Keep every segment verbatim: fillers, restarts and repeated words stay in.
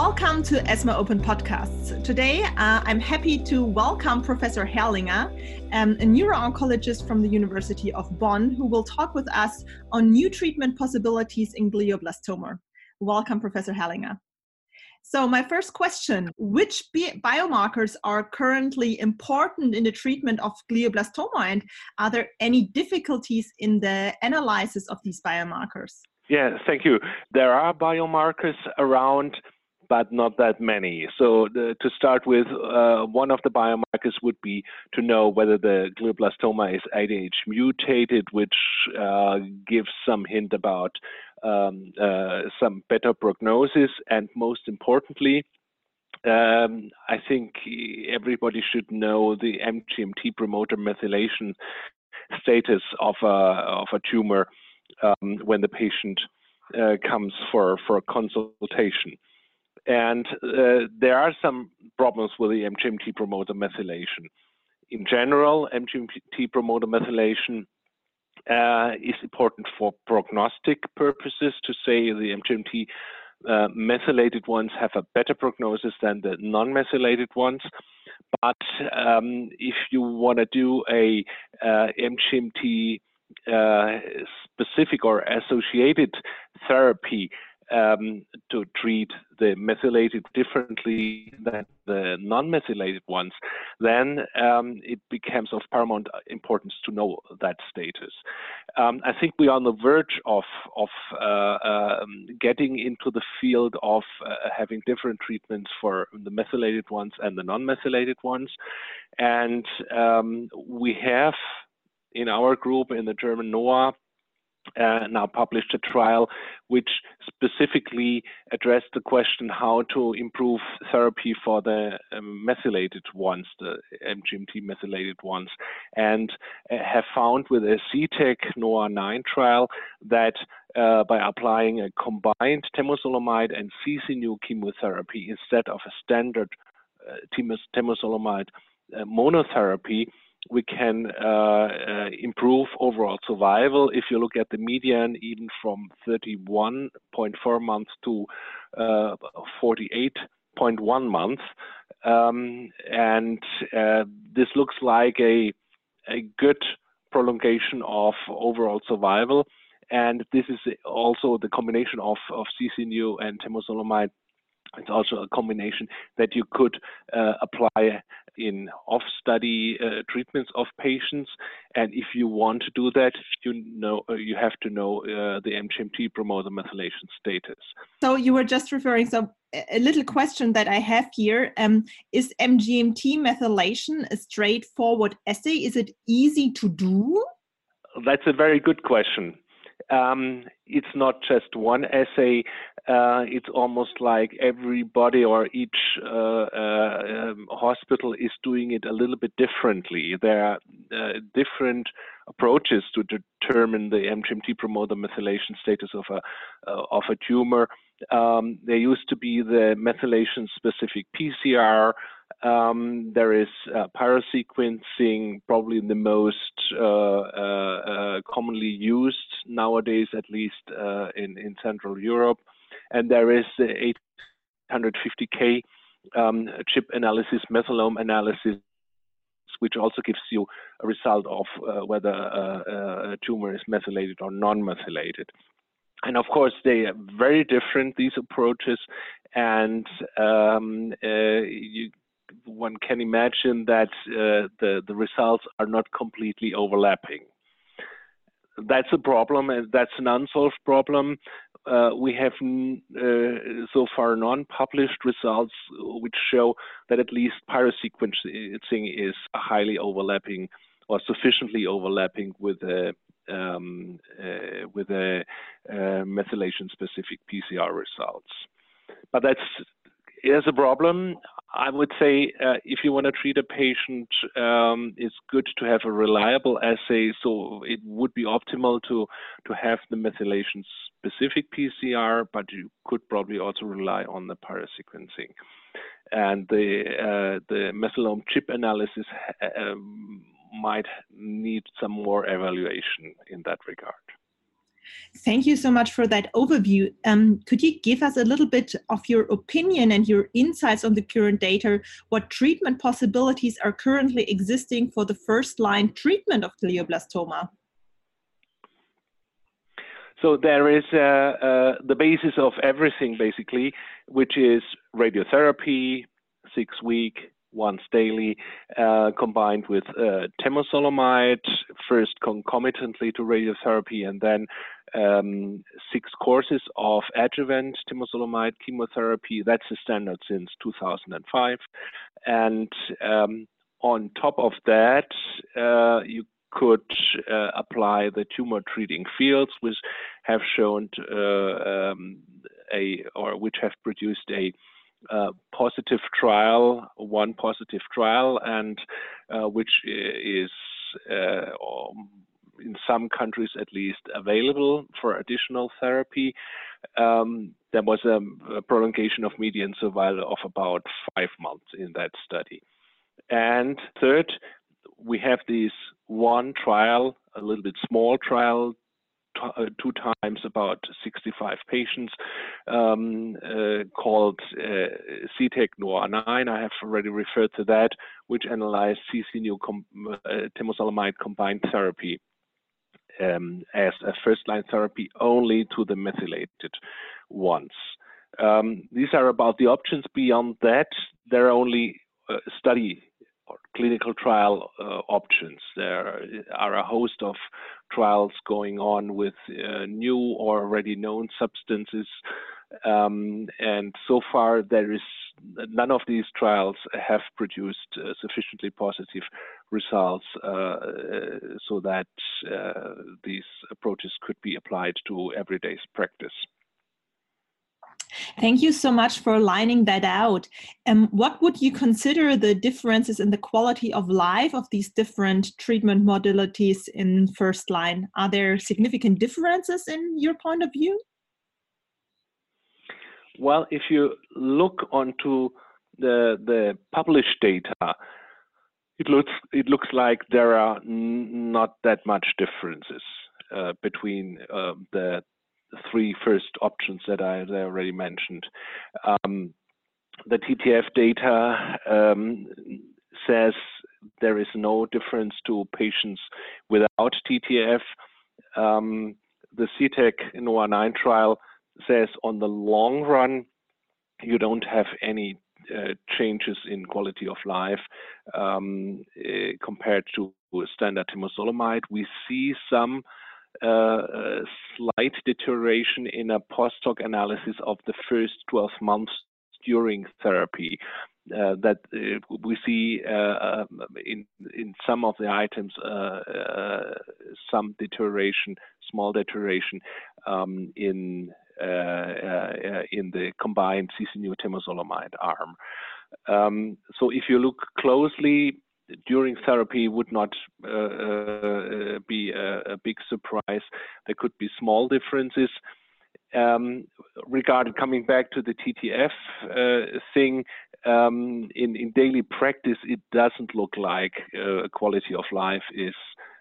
Welcome to ESMO Open Podcasts. Today, uh, I'm happy to welcome Professor Herrlinger, um, a neuro-oncologist from the University of Bonn, who will talk with us on new treatment possibilities in glioblastoma. Welcome, Professor Herrlinger. So my first question, which bi- biomarkers are currently important in the treatment of glioblastoma, and are there any difficulties in the analysis of these biomarkers? Yeah, thank you. There are biomarkers around, but not that many. So the, to start with, uh, one of the biomarkers would be to know whether the glioblastoma is A D H mutated, which uh, gives some hint about um, uh, some better prognosis. And most importantly, um, I think everybody should know the M G M T promoter methylation status of a, of a tumor um, when the patient uh, comes for, for consultation. And uh, there are some problems with the M G M T promoter methylation. In general, M G M T promoter methylation uh, is important for prognostic purposes, to say the M G M T uh, methylated ones have a better prognosis than the non-methylated ones. But um, if you want to do a uh, M G M T uh, specific or associated therapy Um, to treat the methylated differently than the non-methylated ones, then um, it becomes of paramount importance to know that status. Um, I think we are on the verge of, of uh, um, getting into the field of uh, having different treatments for the methylated ones and the non-methylated ones. And um, we have in our group, in the German NOAA, Uh, now published a trial which specifically addressed the question how to improve therapy for the um, methylated ones, the M G M T methylated ones, and uh, have found with a C TEC NOAA nine trial that uh, by applying a combined temozolomide and C C N U chemotherapy instead of a standard uh, temozolomide uh, monotherapy, we can uh, uh, improve overall survival. If you look at the median, even from thirty-one point four months to uh, forty-eight point one months. Um, and uh, this looks like a, a good prolongation of overall survival. And this is also the combination of, of C C N U and temozolomide. It's also a combination that you could uh, apply in off-study uh, treatments of patients. And if you want to do that, you know uh, you have to know uh, the M G M T promoter methylation status. So you were just referring, so a little question that I have here, um, is M G M T methylation a straightforward assay? Is it easy to do? That's a very good question. Um, it's not just one assay. Uh, it's almost like everybody or each uh, uh, um, hospital is doing it a little bit differently. There are uh, different approaches to determine the M G M T promoter methylation status of a uh, of a tumor. Um, there used to be the methylation specific P C R. Um, there is uh, pyrosequencing, probably the most uh, uh, uh, commonly used nowadays, at least uh, in, in Central Europe. And there is the eight hundred fifty K um, chip analysis, methylome analysis, which also gives you a result of uh, whether uh, a tumor is methylated or non-methylated. And of course, they are very different, these approaches, and um, uh, you one can imagine that uh, the, the results are not completely overlapping. That's a problem, and that's an unsolved problem. Uh, we have uh, so far non-published results which show that at least pyrosequencing is highly overlapping or sufficiently overlapping with a um, uh, with a uh, methylation-specific P C R results. But that's is a problem. I would say uh, if you want to treat a patient, um, it's good to have a reliable assay. So it would be optimal to, to have the methylation-specific P C R, but you could probably also rely on the pyrosequencing. And the, uh, the methylome chip analysis um, might need some more evaluation in that regard. Thank you so much for that overview. Um, could you give us a little bit of your opinion and your insights on the current data? What treatment possibilities are currently existing for the first-line treatment of glioblastoma? So there is uh, uh, the basis of everything, basically, which is radiotherapy, six week, once daily, uh, combined with uh, temozolomide, first concomitantly to radiotherapy, and then um, six courses of adjuvant temozolomide chemotherapy. That's the standard since two thousand five. And um, on top of that, uh, you could uh, apply the tumor treating fields, which have shown uh, um, a, or which have produced a uh, positive trial, one positive trial, and uh, which is uh, in some countries at least available for additional therapy. Um, there was a, a prolongation of median survival of about five months in that study. And third, we have this one trial, a little bit small trial, uh, two times about sixty-five patients, um, uh, called uh, C T E C N O A nine. I have already referred to that, which analyzed C C N U com uh, temozolomide combined therapy um, as a first-line therapy only to the methylated ones. Um, these are about the options. Beyond that, there are only uh, study or clinical trial uh, options. There are a host of trials going on with uh, new or already known substances. Um, and so far, there is none of these trials have produced uh, sufficiently positive results uh, so that uh, these approaches could be applied to everyday practice. Thank you so much for lining that out. Um, what would you consider the differences in the quality of life of these different treatment modalities in first line? Are there significant differences in your point of view? Well, if you look onto the, the published data, it looks, it looks like there are n not that much differences uh, between uh, the three first options that I, that I already mentioned. Um, the T T F data um, says there is no difference to patients without T T F. Um, the C T E C N O A nine trial says on the long run, you don't have any uh, changes in quality of life um, uh, compared to standard temozolomide. We see some uh, uh, slight deterioration in a post-hoc analysis of the first twelve months during therapy. Uh, that uh, we see uh, in in some of the items uh, uh, some deterioration, small deterioration um, in uh, uh, in the combined C C N U temozolomide arm. Um, so if you look closely during therapy, would not uh, uh, be a, a big surprise. There could be small differences. Um, regarding coming back to the T T F uh, thing, um, in, in daily practice, it doesn't look like uh, quality of life is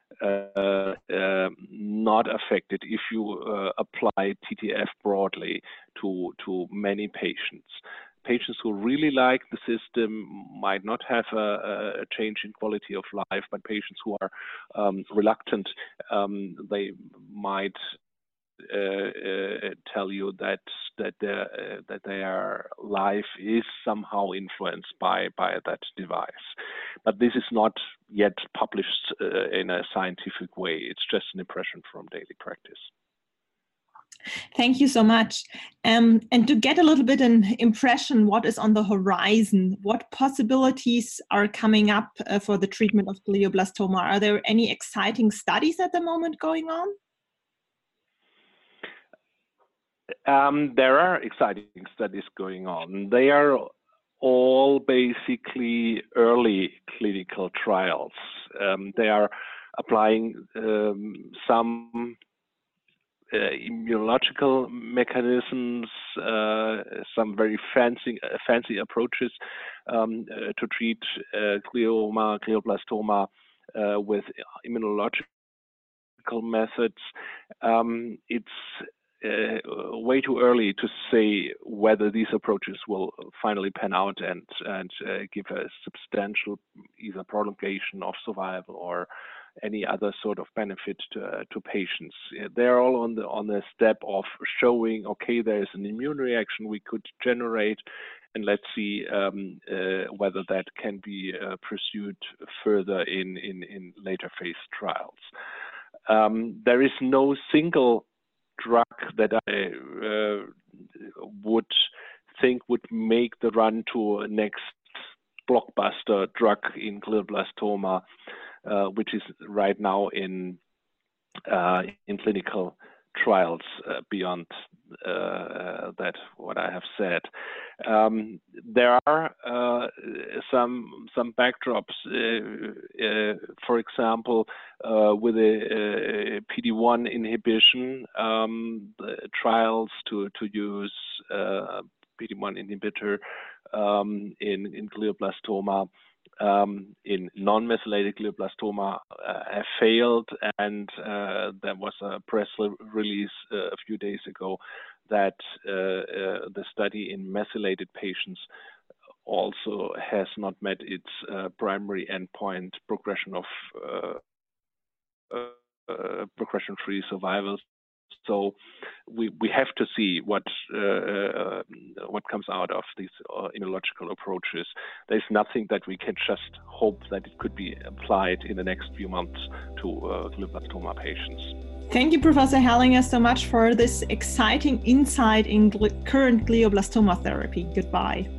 uh, uh, not affected if you uh, apply T T F broadly to, to many patients. Patients who really like the system might not have a, a change in quality of life, but patients who are um, reluctant, um, they might Uh, uh, tell you that that their uh, that their life is somehow influenced by by that device, but this is not yet published uh, in a scientific way. It's just an impression from daily practice. Thank you so much. Um, and to get a little bit an impression, what is on the horizon? What possibilities are coming up uh, for the treatment of glioblastoma? Are there any exciting studies at the moment going on? Um, there are exciting studies going on. They are all basically early clinical trials. Um, they are applying um, some uh, immunological mechanisms, uh, some very fancy uh, fancy approaches um, uh, to treat uh, glioma, glioblastoma uh, with immunological immunological methods, um, it's uh, way too early to say whether these approaches will finally pan out and, and uh, give a substantial either prolongation of survival or any other sort of benefit to, uh, to patients. They're all on the on the step of showing, okay, there is an immune reaction we could generate, and let's see um, uh, whether that can be uh, pursued further in, in, in later phase trials. Um, there is no single drug that I uh, would think would make the run to a next blockbuster drug in glioblastoma, uh, which is right now in uh, in clinical trials uh, beyond uh, that what I have said. Um, there are uh, some some backdrops, uh, uh, for example, uh, with a, a P D one inhibition, um, the trials to to use uh, P D one inhibitor um, in in glioblastoma. Um, in non-methylated glioblastoma uh, have failed, and uh, there was a press release uh, a few days ago that uh, uh, the study in methylated patients also has not met its uh, primary endpoint, progression of uh, uh, uh, progression-free survival. So we we have to see what uh, what comes out of these uh, immunological approaches. There's nothing that we can just hope that it could be applied in the next few months to uh, glioblastoma patients. Thank you, Professor Hellinger, so much for this exciting insight in gl- current glioblastoma therapy. Goodbye.